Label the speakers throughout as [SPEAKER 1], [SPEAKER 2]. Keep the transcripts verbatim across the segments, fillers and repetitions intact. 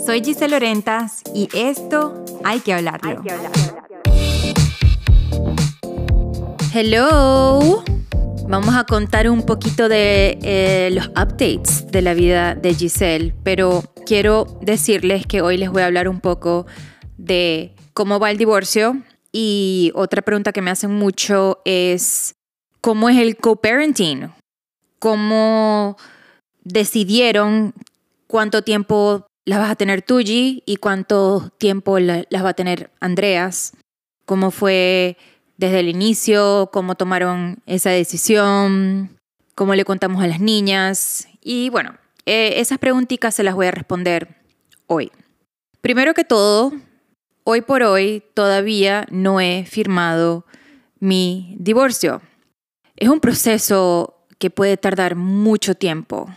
[SPEAKER 1] Soy Giselle Orentas y esto hay que hablarlo. Hay que hablarlo. Hello. Vamos a contar un poquito de eh, los updates de la vida de Giselle, pero quiero decirles que hoy les voy a hablar un poco de cómo va el divorcio. Y otra pregunta que me hacen mucho es ¿cómo es el co-parenting? ¿Cómo decidieron cuánto tiempo las vas a tener tú, G, y cuánto tiempo la, las va a tener Andreas? ¿Cómo fue desde el inicio? ¿Cómo tomaron esa decisión? ¿Cómo le contamos a las niñas? Y bueno, eh, esas preguntitas se las voy a responder hoy. Primero que todo, hoy por hoy todavía no he firmado mi divorcio. Es un proceso que puede tardar mucho tiempo.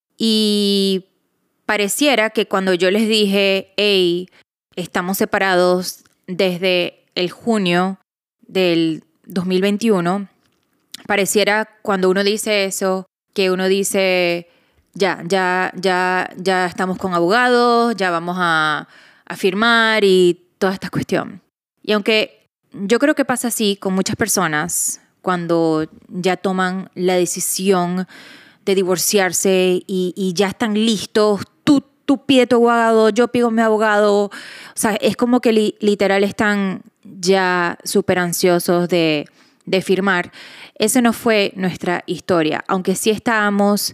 [SPEAKER 1] Y pareciera que cuando yo les dije, hey, estamos separados desde el junio del dos mil veintiuno, pareciera cuando uno dice eso, que uno dice, ya, ya, ya, ya estamos con abogados, ya vamos a, a firmar y toda esta cuestión. Y aunque yo creo que pasa así con muchas personas cuando ya toman la decisión de divorciarse y, y ya están listos, tú, tú pide tu abogado, yo pido mi abogado. O sea, es como que li, literal están ya súper ansiosos de, de firmar. Esa no fue nuestra historia, aunque sí estábamos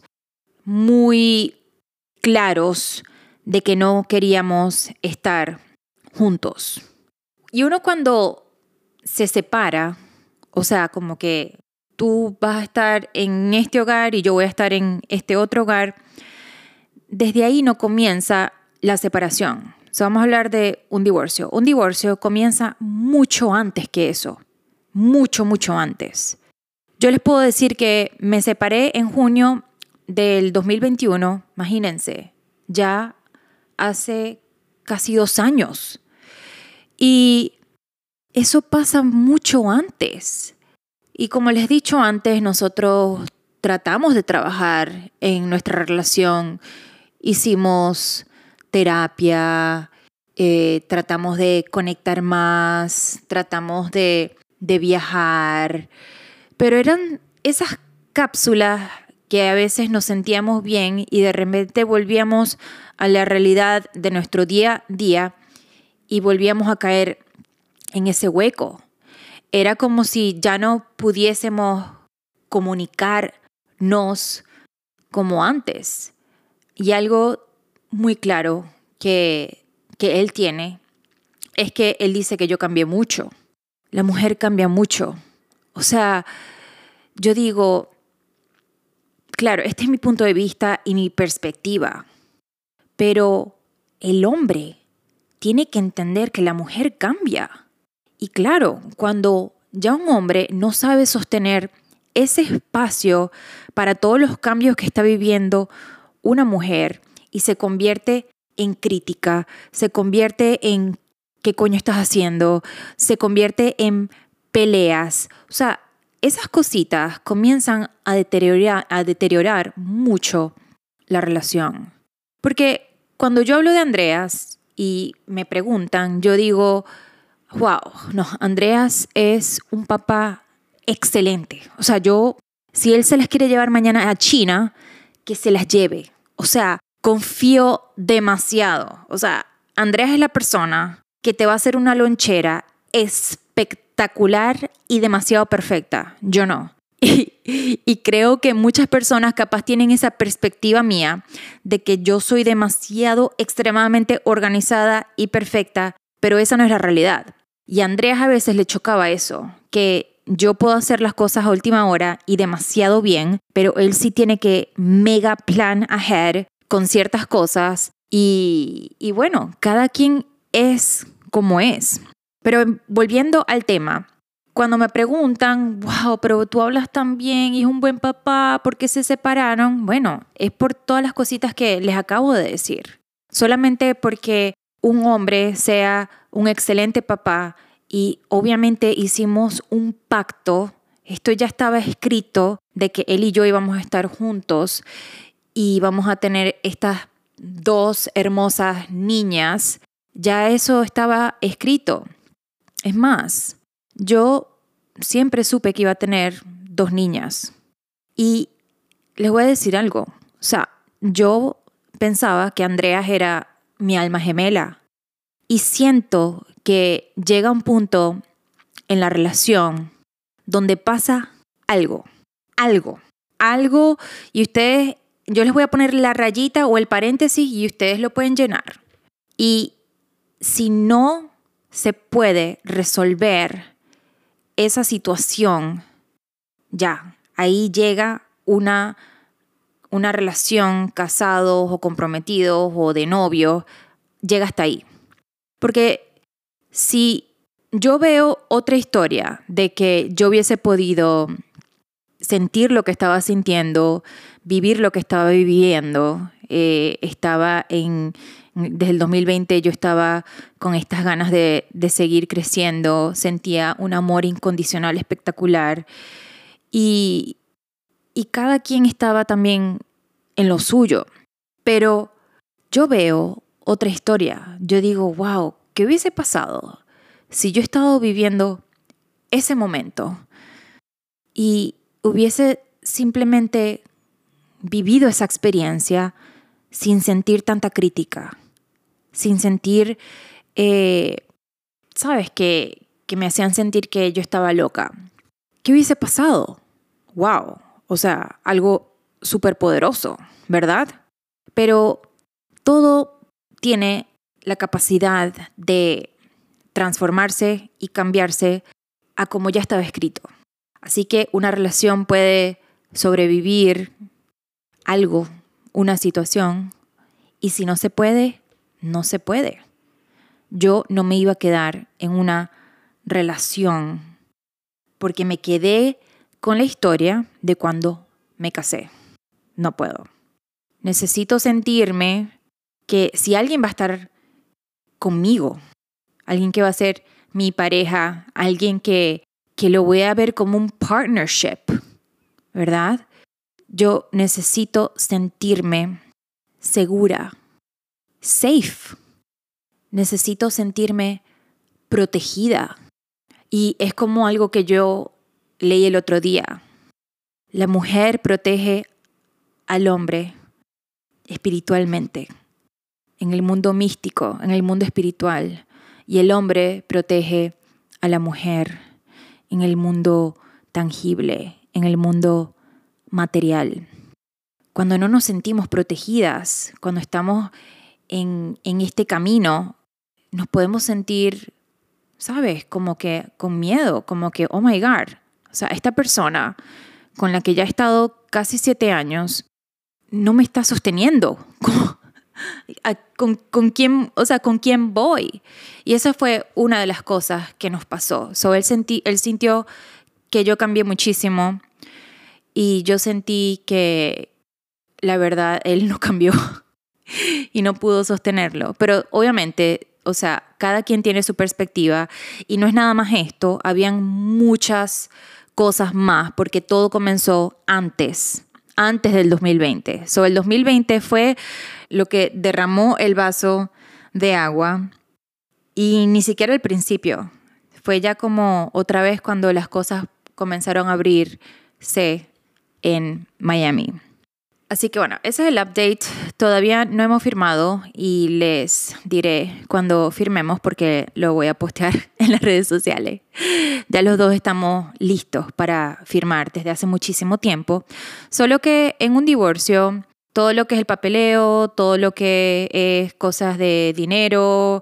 [SPEAKER 1] muy claros de que no queríamos estar juntos. Y uno cuando se separa, o sea, como que tú vas a estar en este hogar y yo voy a estar en este otro hogar, desde ahí no comienza la separación. O sea, vamos a hablar de un divorcio. Un divorcio comienza mucho antes que eso. Mucho, mucho antes. Yo les puedo decir que me separé en junio del dos mil veintiuno, imagínense, ya hace casi dos años. Y eso pasa mucho antes. Y como les he dicho antes, nosotros tratamos de trabajar en nuestra relación. Hicimos terapia, eh, tratamos de conectar más, tratamos de, de viajar. Pero eran esas cápsulas que a veces nos sentíamos bien y de repente volvíamos a la realidad de nuestro día a día y volvíamos a caer en ese hueco. Era como si ya no pudiésemos comunicarnos como antes. Y algo muy claro que, que él tiene es que él dice que yo cambié mucho. La mujer cambia mucho. O sea, yo digo, claro, este es mi punto de vista y mi perspectiva. Pero el hombre tiene que entender que la mujer cambia. Y claro, cuando ya un hombre no sabe sostener ese espacio para todos los cambios que está viviendo una mujer y se convierte en crítica, se convierte en ¿qué coño estás haciendo? Se convierte en peleas. O sea, esas cositas comienzan a deteriorar, a deteriorar mucho la relación. Porque cuando yo hablo de Andreas y me preguntan, yo digo, wow, no, Andreas es un papá excelente. O sea, yo, si él se las quiere llevar mañana a China, que se las lleve. O sea, confío demasiado. O sea, Andreas es la persona que te va a hacer una lonchera espectacular y demasiado perfecta. Yo no. Y, y creo que muchas personas capaz tienen esa perspectiva mía de que yo soy demasiado extremadamente organizada y perfecta, pero esa no es la realidad. Y a Andreas a veces le chocaba eso, que yo puedo hacer las cosas a última hora y demasiado bien, pero él sí tiene que mega plan ahead con ciertas cosas y, y bueno, cada quien es como es. Pero volviendo al tema, cuando me preguntan, wow, pero tú hablas tan bien y es un buen papá, ¿por qué se separaron? Bueno, es por todas las cositas que les acabo de decir. Solamente porque un hombre sea un excelente papá y obviamente hicimos un pacto, esto ya estaba escrito, de que él y yo íbamos a estar juntos y vamos a tener estas dos hermosas niñas, ya eso estaba escrito. Es más, yo siempre supe que iba a tener dos niñas. Y les voy a decir algo. O sea, yo pensaba que Andreas era mi alma gemela. Y siento que llega un punto en la relación donde pasa algo, algo, algo, y ustedes, yo les voy a poner la rayita o el paréntesis y ustedes lo pueden llenar. Y si no se puede resolver esa situación, ya, ahí llega una, una relación, casados o comprometidos o de novio, llega hasta ahí. Porque si yo veo otra historia de que yo hubiese podido sentir lo que estaba sintiendo, vivir lo que estaba viviendo, eh, estaba en, desde el dos mil veinte yo estaba con estas ganas de, de seguir creciendo, sentía un amor incondicional espectacular y, y cada quien estaba también en lo suyo. Pero yo veo otra historia, yo digo, wow, ¿qué hubiese pasado si yo he estado viviendo ese momento y hubiese simplemente vivido esa experiencia sin sentir tanta crítica, sin sentir, eh, sabes, que, que me hacían sentir que yo estaba loca? ¿Qué hubiese pasado? Wow, o sea, algo súper poderoso, ¿verdad? Pero todo tiene la capacidad de transformarse y cambiarse a como ya estaba escrito. Así que una relación puede sobrevivir algo, una situación, y si no se puede, no se puede. Yo no me iba a quedar en una relación porque me quedé con la historia de cuando me casé. No puedo. Necesito sentirme que si alguien va a estar conmigo, alguien que va a ser mi pareja, alguien que, que lo voy a ver como un partnership, ¿verdad? Yo necesito sentirme segura, safe. Necesito sentirme protegida. Y es como algo que yo leí el otro día. La mujer protege al hombre espiritualmente, en el mundo místico, en el mundo espiritual. Y el hombre protege a la mujer en el mundo tangible, en el mundo material. Cuando no nos sentimos protegidas, cuando estamos en, en este camino, nos podemos sentir, ¿sabes? Como que con miedo, como que, oh my God. O sea, esta persona con la que ya he estado casi siete años no me está sosteniendo. ¿Con, con quién, o sea, ¿con quién voy? Y esa fue una de las cosas que nos pasó. So, él, sentí, él sintió que yo cambié muchísimo y yo sentí que la verdad él no cambió y no pudo sostenerlo. Pero obviamente, o sea, cada quien tiene su perspectiva y no es nada más esto. Habían muchas cosas más porque todo comenzó antes. Antes del dos mil veinte. So, el dos mil veinte fue lo que derramó el vaso de agua y ni siquiera el principio. Fue ya como otra vez cuando las cosas comenzaron a abrirse en Miami. Así que bueno, ese es el update. Todavía no hemos firmado y les diré cuando firmemos porque lo voy a postear en las redes sociales. Ya los dos estamos listos para firmar desde hace muchísimo tiempo. Solo que en un divorcio, todo lo que es el papeleo, todo lo que es cosas de dinero,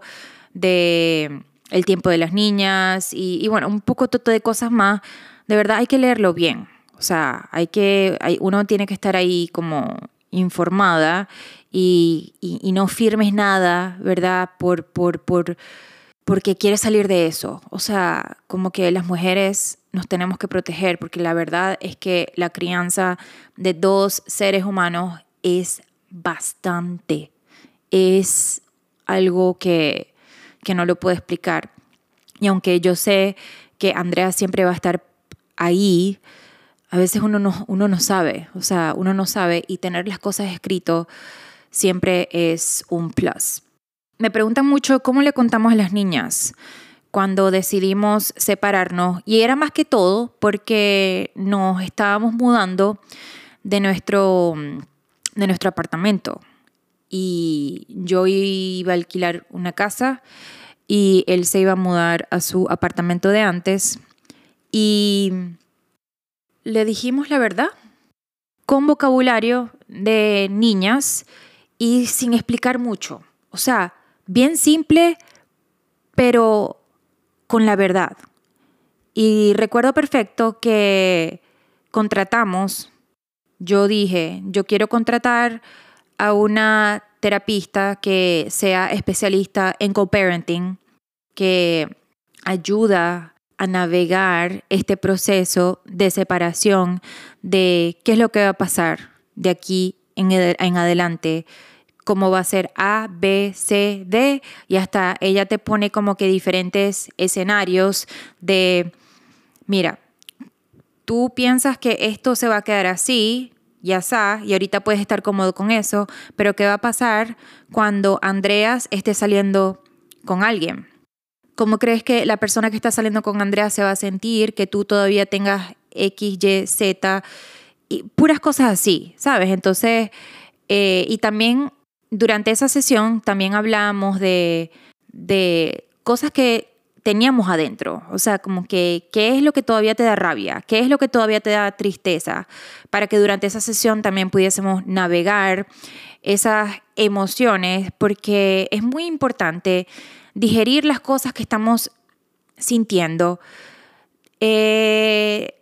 [SPEAKER 1] de el tiempo de las niñas y, y bueno, un poco de cosas más, de verdad hay que leerlo bien. O sea, hay que, hay, uno tiene que estar ahí como informada y, y, y no firmes nada, ¿verdad? Por, por, por, porque quieres salir de eso. O sea, como que las mujeres nos tenemos que proteger porque la verdad es que la crianza de dos seres humanos es bastante. Es algo que, que no lo puedo explicar. Y aunque yo sé que Andrea siempre va a estar ahí, a veces uno no, uno no sabe, o sea, uno no sabe y tener las cosas escritas siempre es un plus. Me preguntan mucho cómo le contamos a las niñas cuando decidimos separarnos. Y era más que todo porque nos estábamos mudando de nuestro, de nuestro apartamento. Y yo iba a alquilar una casa y él se iba a mudar a su apartamento de antes. Y le dijimos la verdad, con vocabulario de niñas y sin explicar mucho. O sea, bien simple, pero con la verdad. Y recuerdo perfecto que contratamos, yo dije, yo quiero contratar a una terapista que sea especialista en co-parenting, que ayuda a navegar este proceso de separación, de qué es lo que va a pasar de aquí en, en adelante, cómo va a ser A, B, C, D, y hasta ella te pone como que diferentes escenarios de, mira, tú piensas que esto se va a quedar así, ya está, y ahorita puedes estar cómodo con eso, pero ¿qué va a pasar cuando Andreas esté saliendo con alguien? ¿Cómo crees que la persona que está saliendo con Andreas se va a sentir que tú todavía tengas X, Y, Z, y puras cosas así, ¿sabes? Entonces, eh, y también durante esa sesión también hablamos de, de cosas que teníamos adentro, o sea, como que qué es lo que todavía te da rabia, qué es lo que todavía te da tristeza, para que durante esa sesión también pudiésemos navegar esas emociones, porque es muy importante digerir las cosas que estamos sintiendo, eh,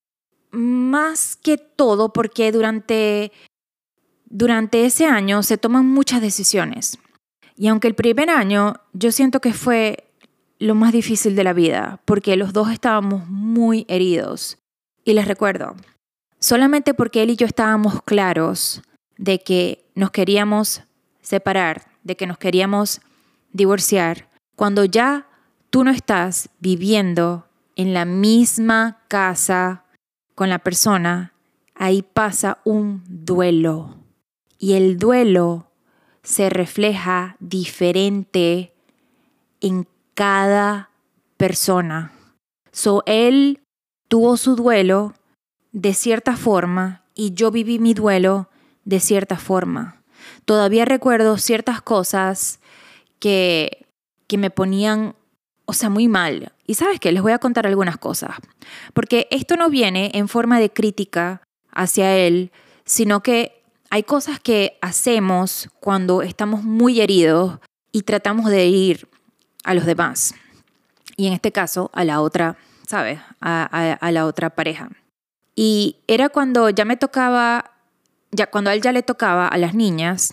[SPEAKER 1] más que todo porque durante, durante ese año se toman muchas decisiones. Y aunque el primer año yo siento que fue lo más difícil de la vida, porque los dos estábamos muy heridos. Y les recuerdo, solamente porque él y yo estábamos claros de que nos queríamos separar, de que nos queríamos divorciar, cuando ya tú no estás viviendo en la misma casa con la persona, ahí pasa un duelo. Y el duelo se refleja diferente en cada persona. So, él tuvo su duelo de cierta forma y yo viví mi duelo de cierta forma. Todavía recuerdo ciertas cosas que, que me ponían, o sea, muy mal. Y ¿sabes qué? Les voy a contar algunas cosas. Porque esto no viene en forma de crítica hacia él, sino que hay cosas que hacemos cuando estamos muy heridos y tratamos de herir a los demás. Y en este caso, a la otra, ¿sabes? A, a, a la otra pareja. Y era cuando ya me tocaba, ya cuando a él ya le tocaba a las niñas,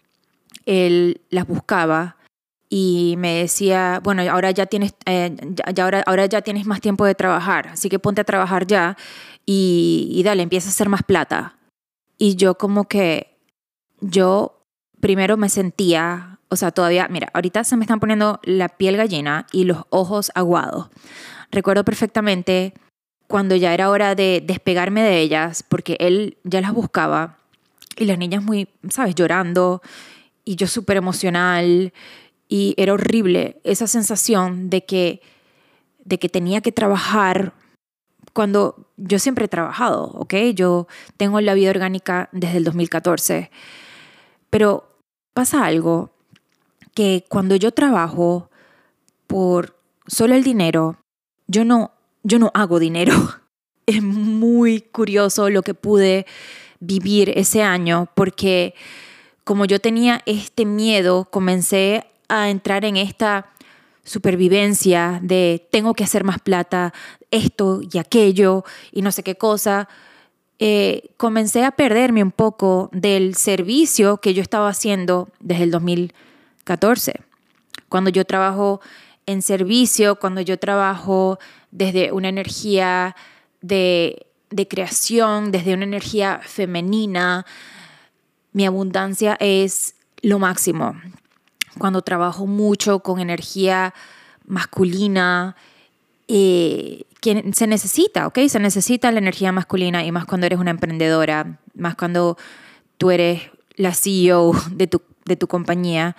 [SPEAKER 1] él las buscaba y me decía, bueno, ahora ya tienes, eh, ya, ya ahora, ahora ya tienes más tiempo de trabajar, así que ponte a trabajar ya y, y dale, empieza a hacer más plata. Y yo como que, yo primero me sentía... O sea, todavía, mira, ahorita se me están poniendo la piel gallina y los ojos aguados. Recuerdo perfectamente cuando ya era hora de despegarme de ellas, porque él ya las buscaba y las niñas muy, ¿sabes?, llorando y yo súper emocional y era horrible esa sensación de que, de que tenía que trabajar cuando yo siempre he trabajado, ¿ok? Yo tengo la vida orgánica desde el dos mil catorce, pero pasa algo que cuando yo trabajo por solo el dinero, yo no, yo no hago dinero. Es muy curioso lo que pude vivir ese año porque como yo tenía este miedo, comencé a entrar en esta supervivencia de tengo que hacer más plata, esto y aquello y no sé qué cosa. Eh, comencé a perderme un poco del servicio que yo estaba haciendo desde el dos mil catorce. Cuando yo trabajo en servicio, cuando yo trabajo desde una energía de, de creación, desde una energía femenina, mi abundancia es lo máximo. Cuando trabajo mucho con energía masculina, eh, que se necesita, ¿ok? Se necesita la energía masculina y más cuando eres una emprendedora, más cuando tú eres la C E O de tu, de tu compañía,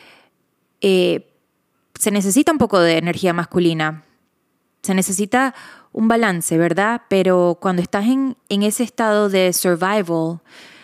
[SPEAKER 1] eh, se necesita un poco de energía masculina. Se necesita un balance, ¿verdad? Pero cuando estás en, en ese estado de survival,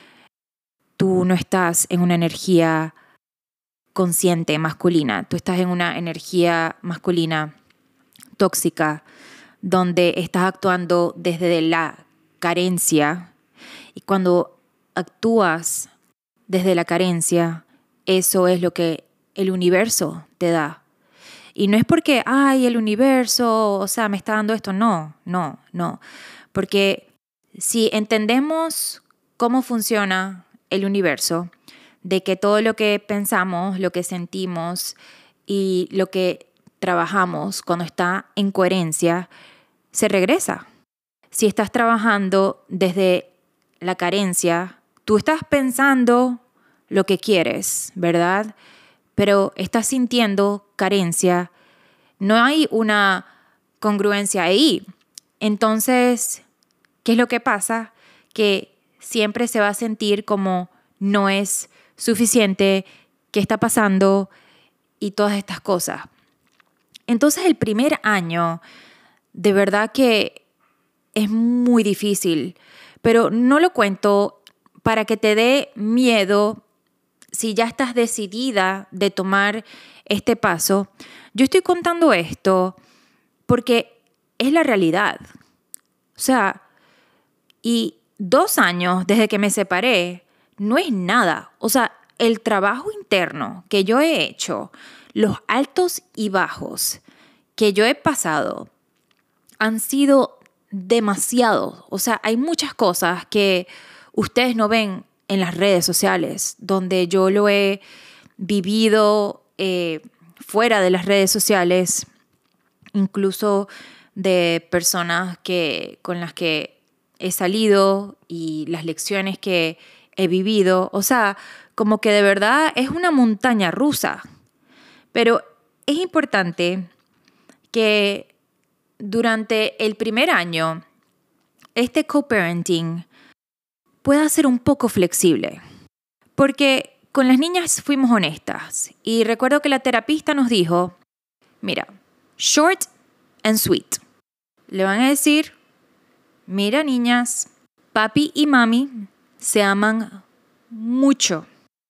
[SPEAKER 1] tú no estás en una energía consciente masculina. Tú estás en una energía masculina tóxica, donde estás actuando desde la carencia. Y cuando actúas desde la carencia, eso es lo que el universo te da. Y no es porque, ay, el universo, o sea, me está dando esto. No, no, no. Porque si entendemos cómo funciona el universo, de que todo lo que pensamos, lo que sentimos y lo que trabajamos cuando está en coherencia, se regresa. Si estás trabajando desde la carencia, tú estás pensando lo que quieres, ¿verdad? Pero estás sintiendo carencia, no hay una congruencia ahí. Entonces, ¿qué es lo que pasa? Que siempre se va a sentir como no es suficiente, qué está pasando y todas estas cosas. Entonces, el primer año, de verdad que es muy difícil, pero no lo cuento para que te dé miedo. Si ya estás decidida de tomar este paso, yo estoy contando esto porque es la realidad. O sea, y dos años desde que me separé no es nada. O sea, el trabajo interno que yo he hecho, los altos y bajos que yo he pasado han sido demasiados. O sea, hay muchas cosas que ustedes no ven en las redes sociales, donde yo lo he vivido eh, fuera de las redes sociales, incluso de personas que, con las que he salido y las lecciones que he vivido. O sea, como que de verdad es una montaña rusa. Pero es importante que durante el primer año, este co-parenting pueda ser un poco flexible. Porque con las niñas fuimos honestas. Y recuerdo que la terapista nos dijo, mira, short and sweet. Le van a decir, mira niñas, papi y mami se aman mucho.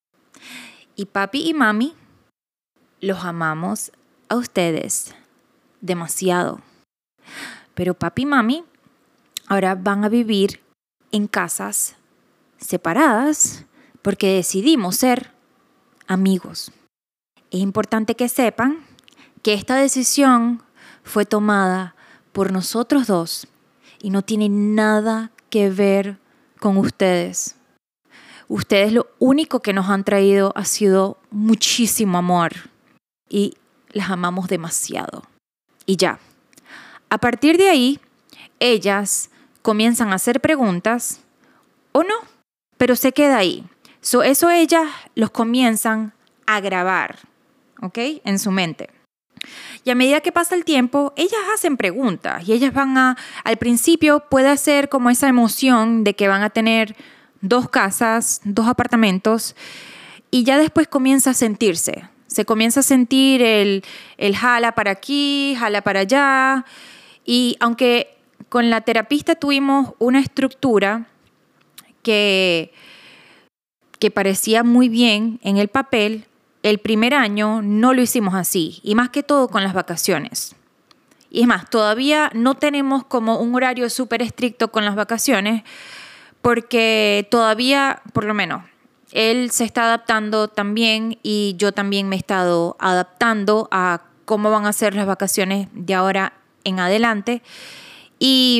[SPEAKER 1] Y papi y mami los amamos a ustedes demasiado. Pero papi y mami ahora van a vivir en casas separadas porque decidimos ser amigos. Es importante que sepan que esta decisión fue tomada por nosotros dos y no tiene nada que ver con ustedes. Ustedes lo único que nos han traído ha sido muchísimo amor y las amamos demasiado. Y ya, a partir de ahí, ellas comienzan a hacer preguntas o no, pero se queda ahí. So, eso ellas los comienzan a grabar, ¿ok? En su mente. Y a medida que pasa el tiempo, ellas hacen preguntas y ellas van a, al principio puede ser como esa emoción de que van a tener dos casas, dos apartamentos y ya después comienza a sentirse. Se comienza a sentir el, el jala para aquí, jala para allá. Y aunque con la terapista tuvimos una estructura que, que parecía muy bien en el papel, el primer año no lo hicimos así. Y más que todo con las vacaciones. Y es más, todavía no tenemos como un horario súper estricto con las vacaciones porque todavía, por lo menos, él se está adaptando también y yo también me he estado adaptando a cómo van a ser las vacaciones de ahora en adelante. Y,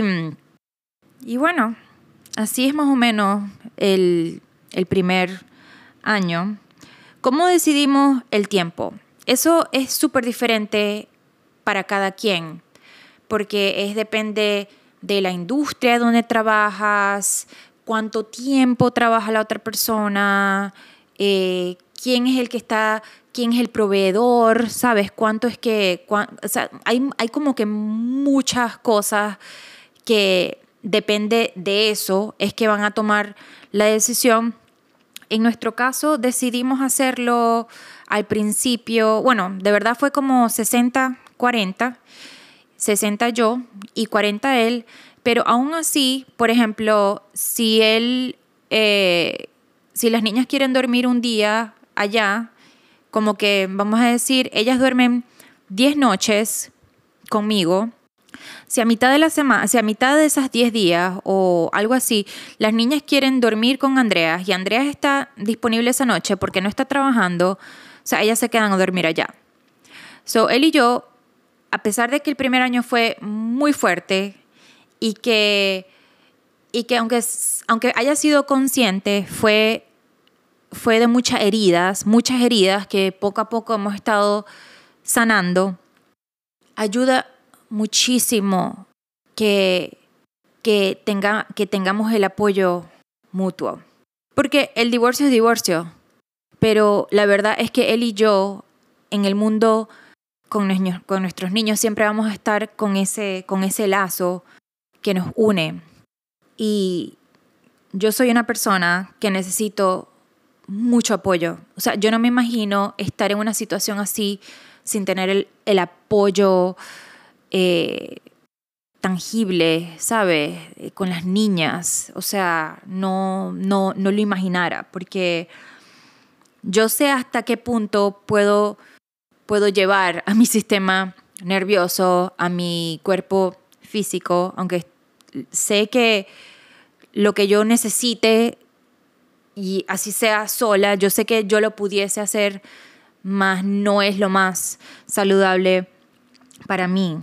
[SPEAKER 1] y bueno, así es más o menos el, el primer año. ¿Cómo decidimos el tiempo? Eso es súper diferente para cada quien, porque es depende de la industria donde trabajas, cuánto tiempo trabaja la otra persona, eh, quién es el que está, quién es el proveedor, ¿sabes? Cuánto es que, cuán, o sea, hay, hay como que muchas cosas que depende de eso, es que van a tomar la decisión En nuestro caso decidimos hacerlo al principio, bueno, de verdad fue como sesenta cuarenta, sesenta yo y cuarenta él, pero aún así, por ejemplo, si él, eh, si las niñas quieren dormir un día allá, como que vamos a decir, ellas duermen diez noches conmigo. Si a mitad de la semana, si a mitad de esas diez días o algo así, las niñas quieren dormir con Andreas y Andreas está disponible esa noche porque no está trabajando, o sea, ellas se quedan a dormir allá. So, él y yo, a pesar de que el primer año fue muy fuerte y que, y que aunque, aunque haya sido consciente, fue, fue de muchas heridas, muchas heridas que poco a poco hemos estado sanando, ayuda muchísimo que, que, tenga, que tengamos el apoyo mutuo. Porque el divorcio es divorcio, pero la verdad es que él y yo en el mundo con, niños, con nuestros niños siempre vamos a estar con ese, con ese lazo que nos une. Y yo soy una persona que necesito mucho apoyo. O sea, yo no me imagino estar en una situación así sin tener el, el apoyo Eh, tangible, ¿sabes? Eh, con las niñas. O sea, no, no, no lo imaginara, porque yo sé hasta qué punto puedo, puedo llevar a mi sistema nervioso, a mi cuerpo físico, aunque sé que lo que yo necesite, y así sea sola, yo sé que yo lo pudiese hacer, mas no es lo más saludable para mí.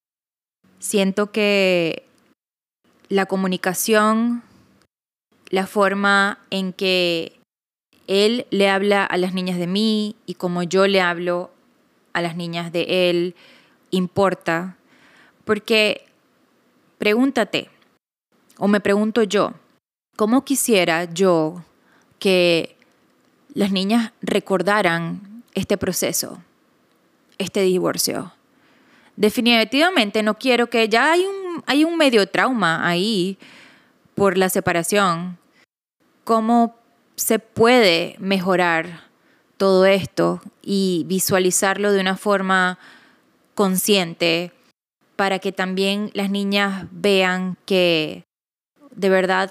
[SPEAKER 1] Siento que la comunicación, la forma en que él le habla a las niñas de mí y como yo le hablo a las niñas de él, importa. Porque pregúntate, o me pregunto yo, ¿cómo quisiera yo que las niñas recordaran este proceso, este divorcio? Definitivamente no quiero que ya hay un, hay un medio trauma ahí por la separación. ¿Cómo se puede mejorar todo esto y visualizarlo de una forma consciente para que también las niñas vean que de verdad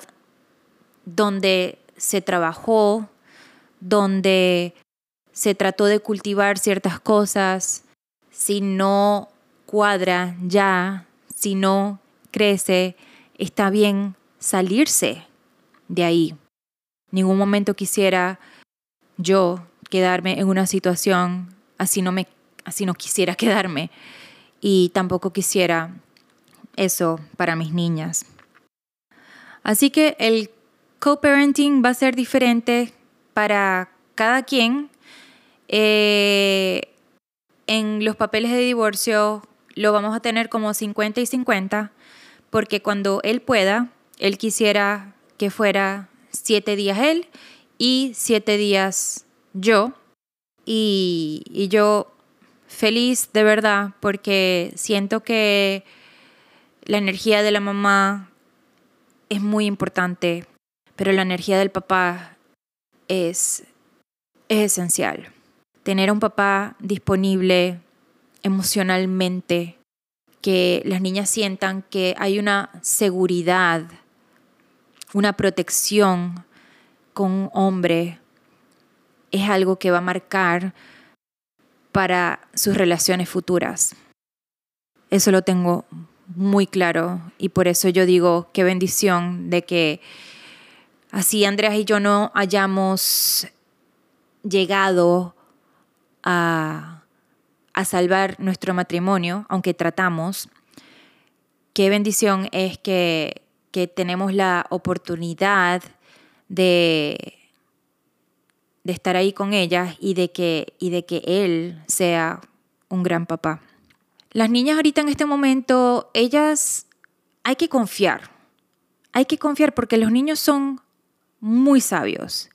[SPEAKER 1] donde se trabajó, donde se trató de cultivar ciertas cosas, si no cuadra ya, si no crece, está bien salirse de ahí. Ningún momento quisiera yo quedarme en una situación así no me, así no quisiera quedarme, y tampoco quisiera eso para mis niñas. Así que el co-parenting va a ser diferente para cada quien. Eh, en los papeles de divorcio lo vamos a tener como cincuenta y cincuenta, porque cuando él pueda, él quisiera que fuera siete días él y siete días yo. Y, y yo feliz de verdad, porque siento que la energía de la mamá es muy importante, pero la energía del papá es, es esencial. Tener a un papá disponible emocionalmente, que las niñas sientan que hay una seguridad, una protección con un hombre, es algo que va a marcar para sus relaciones futuras. Eso lo tengo muy claro y por eso yo digo qué bendición de que así Andreas y yo no hayamos llegado a a salvar nuestro matrimonio, aunque tratamos. Qué bendición es que, que tenemos la oportunidad de, de estar ahí con ellas y de, que, y de que él sea un gran papá. Las niñas ahorita en este momento, ellas hay que confiar. Hay que confiar porque los niños son muy sabios.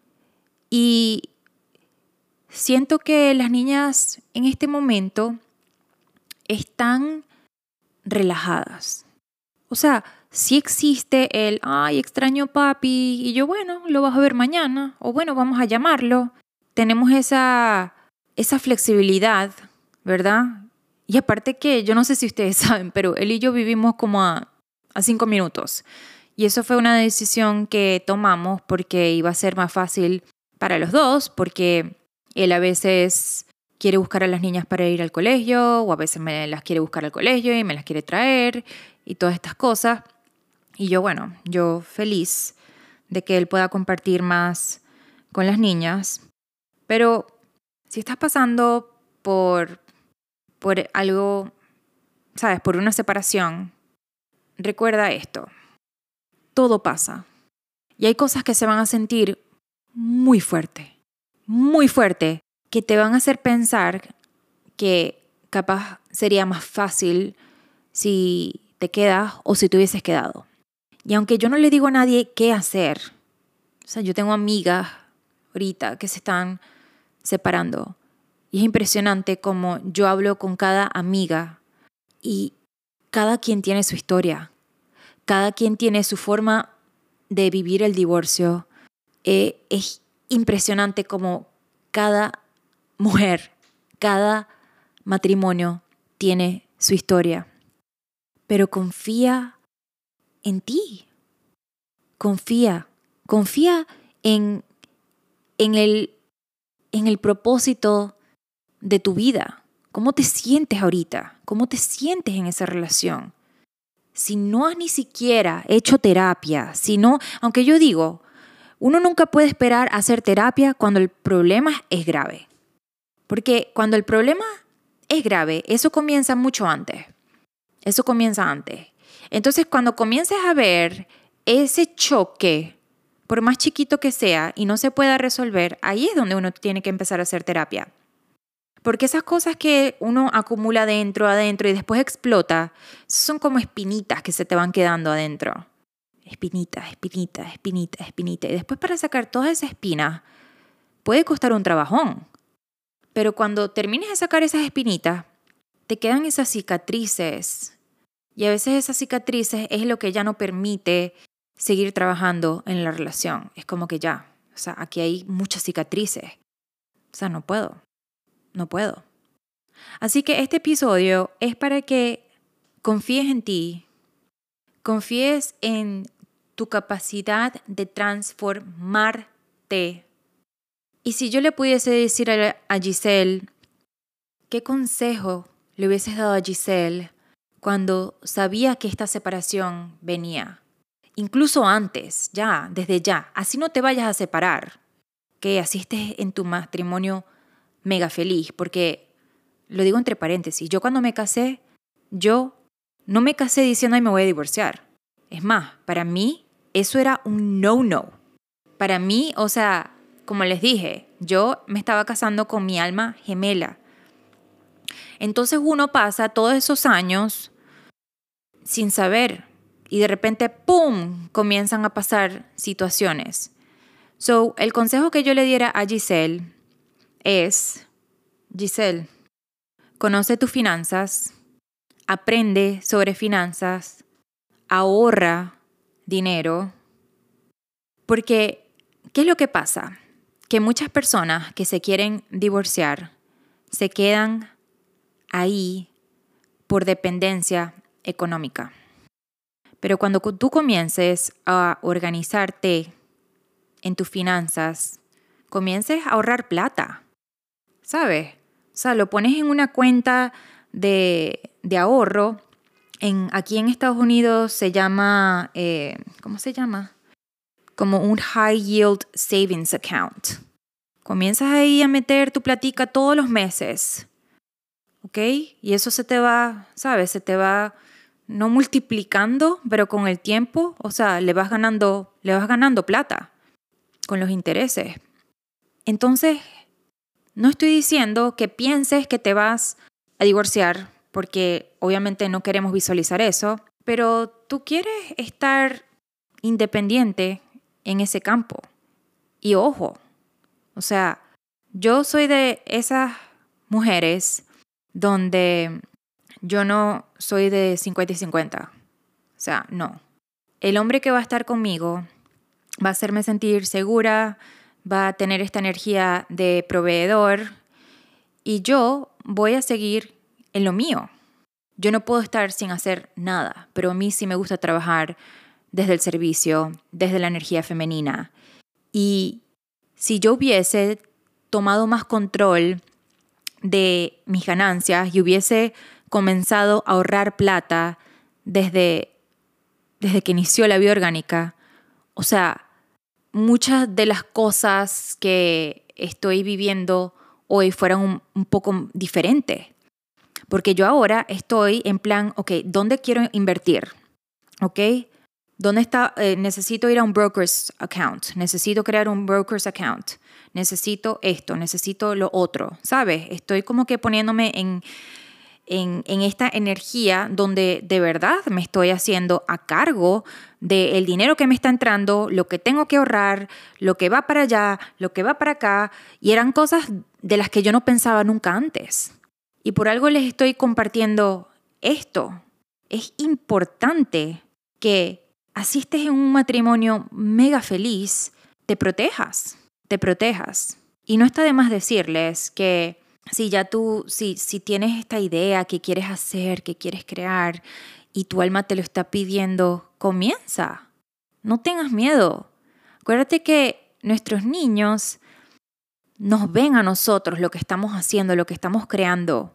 [SPEAKER 1] Y siento que las niñas en este momento están relajadas. O sea, sí existe el, ay, extraño papi, y yo, bueno, lo vas a ver mañana, o bueno, vamos a llamarlo. Tenemos esa, esa flexibilidad, ¿verdad? Y aparte que, yo no sé si ustedes saben, pero él y yo vivimos como a, a cinco minutos. Y eso fue una decisión que tomamos porque iba a ser más fácil para los dos, porque él a veces quiere buscar a las niñas para ir al colegio, o a veces me las quiere buscar al colegio y me las quiere traer, y todas estas cosas. Y yo, bueno, yo feliz de que él pueda compartir más con las niñas. Pero si estás pasando por, por algo, ¿sabes? Por una separación, recuerda esto. Todo pasa. Y hay cosas que se van a sentir muy fuerte, muy fuerte, que te van a hacer pensar que capaz sería más fácil si te quedas o si te hubieses quedado. Y aunque yo no le digo a nadie qué hacer, o sea, yo tengo amigas ahorita que se están separando y es impresionante cómo yo hablo con cada amiga y cada quien tiene su historia, cada quien tiene su forma de vivir el divorcio. Eh, es impresionante cómo cada mujer, cada matrimonio tiene su historia. Pero confía en ti. Confía. Confía en, en, el, en el propósito de tu vida. ¿Cómo te sientes ahorita? ¿Cómo te sientes en esa relación? Si no has ni siquiera hecho terapia, si no, aunque yo digo, uno nunca puede esperar a hacer terapia cuando el problema es grave. Porque cuando el problema es grave, eso comienza mucho antes. Eso comienza antes. Entonces, cuando comiences a ver ese choque, por más chiquito que sea, y no se pueda resolver, ahí es donde uno tiene que empezar a hacer terapia. Porque esas cosas que uno acumula adentro, adentro, y después explota, son como espinitas que se te van quedando adentro. Espinita, espinita, espinita, espinita. Y después para sacar todas esas espinas, puede costar un trabajón. Pero cuando termines de sacar esas espinitas, te quedan esas cicatrices. Y a veces esas cicatrices es lo que ya no permite seguir trabajando en la relación. Es como que ya, o sea, aquí hay muchas cicatrices. O sea, no puedo, no puedo. Así que este episodio es para que confíes en ti, confíes en tu capacidad de transformarte. Y si yo le pudiese decir a Giselle, ¿qué consejo le hubieses dado a Giselle cuando sabía que esta separación venía? Incluso antes, ya, desde ya. Así no te vayas a separar, que así estés en tu matrimonio mega feliz. Porque, lo digo entre paréntesis, yo cuando me casé, yo no me casé diciendo, ay, me voy a divorciar. Es más, para mí, eso era un no-no. Para mí, o sea, como les dije, yo me estaba casando con mi alma gemela. Entonces uno pasa todos esos años sin saber y de repente, ¡pum!, comienzan a pasar situaciones. So, el consejo que yo le diera a Giselle es, Giselle, conoce tus finanzas, aprende sobre finanzas, ahorra dinero, porque ¿qué es lo que pasa? Que muchas personas que se quieren divorciar se quedan ahí por dependencia económica. Pero cuando tú comiences a organizarte en tus finanzas, comiences a ahorrar plata, ¿sabes? O sea, lo pones en una cuenta de, de ahorro. En, aquí en Estados Unidos se llama, eh, ¿cómo se llama? Como un High Yield Savings Account. Comienzas ahí a meter tu platica todos los meses, ¿ok? Y eso se te va, ¿sabes? Se te va no multiplicando, pero con el tiempo, o sea, le vas ganando, le vas ganando plata con los intereses. Entonces, no estoy diciendo que pienses que te vas a divorciar, porque obviamente no queremos visualizar eso, pero tú quieres estar independiente en ese campo. Y ojo, o sea, yo soy de esas mujeres donde yo no soy de cincuenta y cincuenta. sea, no. El hombre que va a estar conmigo va a hacerme sentir segura, va a tener esta energía de proveedor y yo voy a seguir en lo mío. Yo no puedo estar sin hacer nada, pero a mí sí me gusta trabajar desde el servicio, desde la energía femenina. Y si yo hubiese tomado más control de mis ganancias y hubiese comenzado a ahorrar plata desde, desde que inició la vida orgánica, o sea, muchas de las cosas que estoy viviendo hoy fueran un, un poco diferentes. Porque yo ahora estoy en plan, ok, ¿dónde quiero invertir? ¿Ok? ¿Dónde está? Eh, necesito ir a un broker's account. Necesito crear un broker's account. Necesito esto, necesito lo otro. ¿Sabes? Estoy como que poniéndome en, en, en esta energía donde de verdad me estoy haciendo a cargo del dinero que me está entrando, lo que tengo que ahorrar, lo que va para allá, lo que va para acá. Y eran cosas de las que yo no pensaba nunca antes. Y por algo les estoy compartiendo esto. Es importante que así estés en un matrimonio mega feliz, te protejas, te protejas. Y no está de más decirles que si ya tú, si, si tienes esta idea que quieres hacer, que quieres crear y tu alma te lo está pidiendo, comienza. No tengas miedo. Acuérdate que nuestros niños nos ven a nosotros lo que estamos haciendo, lo que estamos creando.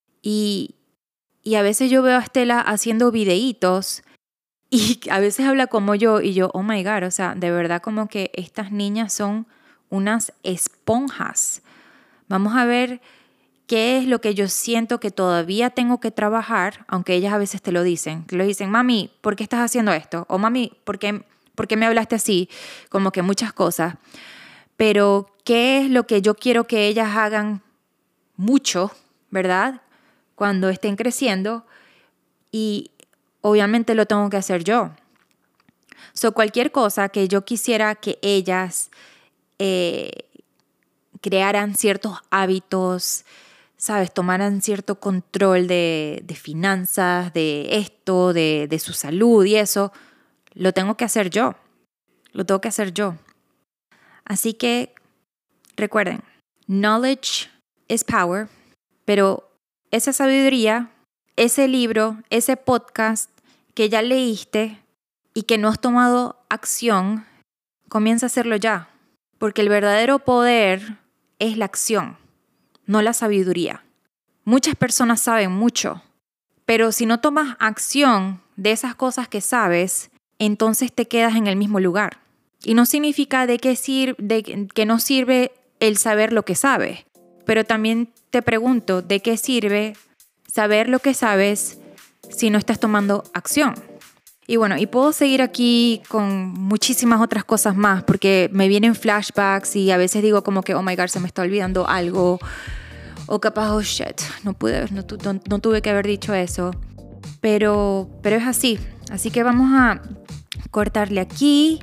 [SPEAKER 1] Y, y a veces yo veo a Estela haciendo videitos y a veces habla como yo y yo, oh my God, o sea, de verdad como que estas niñas son unas esponjas. Vamos a ver qué es lo que yo siento que todavía tengo que trabajar, aunque ellas a veces te lo dicen. Te lo dicen, mami, ¿por qué estás haciendo esto? O mami, ¿por qué, ¿por qué me hablaste así? Como que muchas cosas. Pero, ¿qué es lo que yo quiero que ellas hagan mucho, verdad? Cuando estén creciendo. Y obviamente lo tengo que hacer yo. So, cualquier cosa que yo quisiera que ellas eh, crearan ciertos hábitos, ¿sabes? Tomaran cierto control de, de finanzas, de esto, de, de su salud y eso, lo tengo que hacer yo. Lo tengo que hacer yo. Así que recuerden, knowledge is power, pero esa sabiduría, ese libro, ese podcast que ya leíste y que no has tomado acción, comienza a hacerlo ya. Porque el verdadero poder es la acción, no la sabiduría. Muchas personas saben mucho, pero si no tomas acción de esas cosas que sabes, entonces te quedas en el mismo lugar. Y no significa de que, sir- de que no sirve el saber lo que sabes, pero también te pregunto, ¿de qué sirve saber lo que sabes si no estás tomando acción? Y bueno, y puedo seguir aquí con muchísimas otras cosas más porque me vienen flashbacks y a veces digo como que, oh my God, se me está olvidando algo. O capaz, oh shit, no pude, no, tu, no, no tuve que haber dicho eso. Pero, pero es así. Así que vamos a cortarle aquí.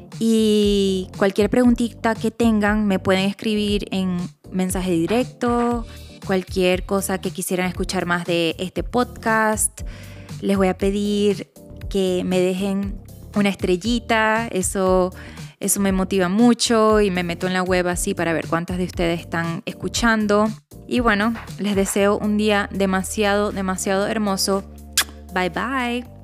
[SPEAKER 1] Y cualquier preguntita que tengan me pueden escribir en mensaje directo, cualquier cosa que quisieran escuchar más de este podcast. Les voy a pedir que me dejen una estrellita, eso, eso me motiva mucho y me meto en la web así para ver cuántas de ustedes están escuchando. Y bueno, les deseo un día demasiado, demasiado hermoso. Bye bye.